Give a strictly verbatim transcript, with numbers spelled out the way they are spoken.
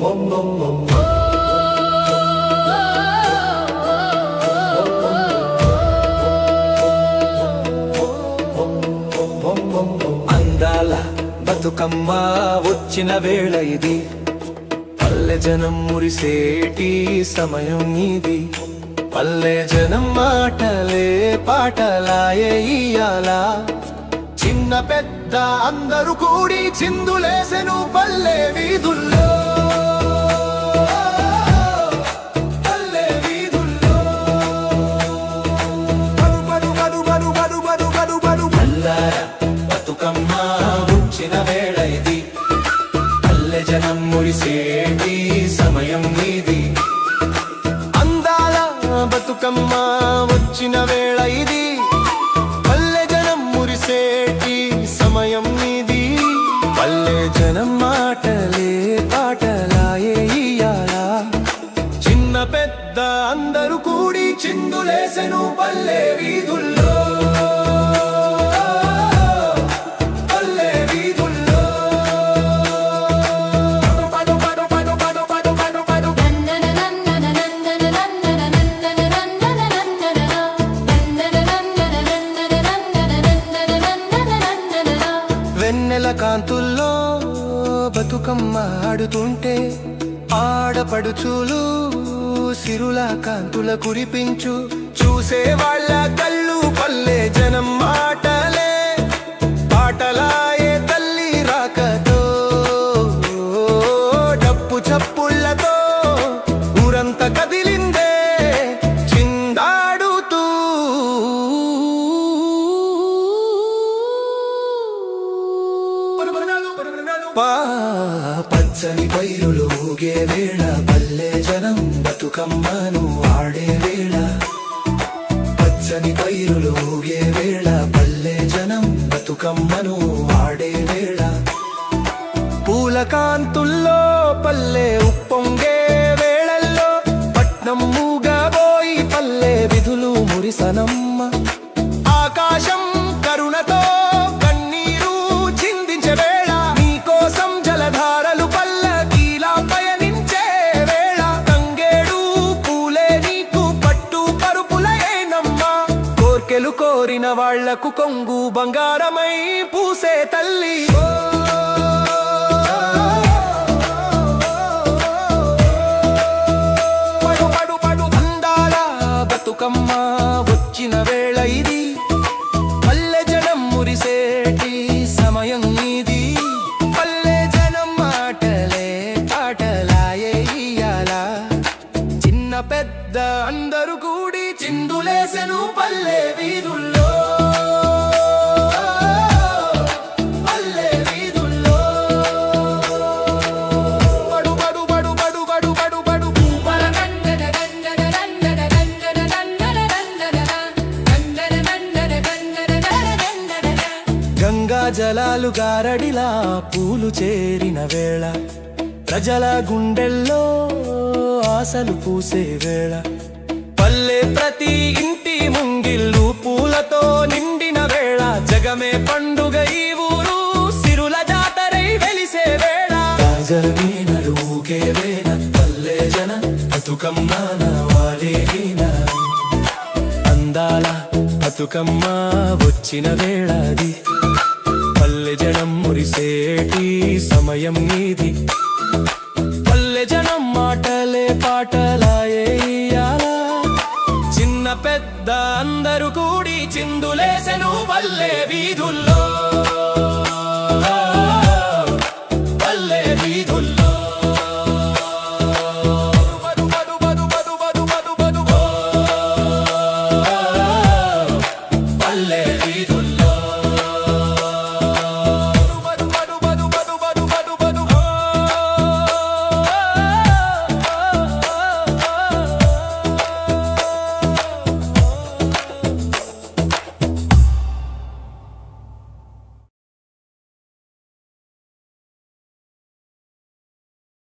అందాల బతుకమ్మ వచ్చిన వేళ ఇది, పల్లె జనం మురిసేటి సమయం ఇది. పల్లె జనం మాటలే పాటలాయే ఇయ్యాల, చిన్న పెద్ద అందరూ కూడి చిందులేసెను పల్లె వీధుల్లో. పల్లె వీధుల్లో పల్లార బతుకమ్మ వచ్చిన వేళ ఇది, పల్లె జనం మురిసేటి సమయం ఇది. అందాల బతుకమ్మ వచ్చిన వేళ ఇది, పల్లె జనం మురిసేటి సమయం ఇది. పల్లె జనం మాటలే పాటలాయే ఇయ్యాల, చిన్న పెద్ద అందరూ కూడి చిందులేసెను పల్లె వీధుల్లో. వెన్నెల కాంతుల్లో బతుకమ్మ ఆడుతుంటే, ఆడపడుచులు సిరుల కాంతుల కురిపించు, చూసే వాళ్ళ కళ్ళు పల్లె జనం మాటలే పాటలాయే తల్లి రాకతో. డప్పు చప్పుళ్ళతో ఊరంతా కదిలిందే చిందాడుతూ. పచ్చని పైరులు ఊగే వేళ, పల్లె జనం బతుకమ్మను ఆడే వేళ. పచ్చని పైరులు ఊగే వేళ, పల్లె జనం బతుకమ్మను ఆడే వేళ. పూల కాంతుల్లో పల్లె ఉప్పొంగే వేళల్లో, పట్నం మూగబోయి పల్లె విధులు మురిసనమ్మ. ఆకాశం కరుణతో కన్నీరు చిందించే వేళ, నీకోసం జలధారలు పల్లకీలా పయనించే వేళ. తంగేడు పూలే నీకు పట్టు పరుపులయేనమ్మా, కోర్కెలు కోరిన వాళ్లకు కొంగు బంగారమై పూసే తల్లి. పడు పడు పడు అందాల బతుకమ్మ వచ్చిన వేళ ఇది, పల్లె జనం మురిసేటి సమయం ఇది. పల్లె జనం మాటలే పాటలాయే ఇయ్యాల, చిన్న పెద్ద అందరూ కూడి చిందులేసెను పల్లె వీధుల్లో. పల్లె వీధుల్లో బడు బడు బడు బడు బడు బడు బడు గంగా జలాలు గారడిలా పూలు చేరిన వేళ, ప్రజల గుండెల్లో ఆశలు పూసే వేళ. పల్లె ప్రతి ఇంటి ముంగిళ్ళు పూలతో నిండిన వేళ, జగమే పండుగ ఈ ఊరు సిరుల జాతరై వెలిసే వేళ. రాజవీణలు ఊగే వేళ, పల్లె జన బతుకమ్మ వాలేగిన. అందాల బతుకమ్మ వచ్చిన వేళ అది, పల్లె జనం మురిసేటి సమయం ఇది. పల్లె జనం మాటలే పాటలాయే ఇయ్యాల, చిన్న పెద్ద అందరూ కూడి చిందులేసెను పల్లె వీధుల్లో.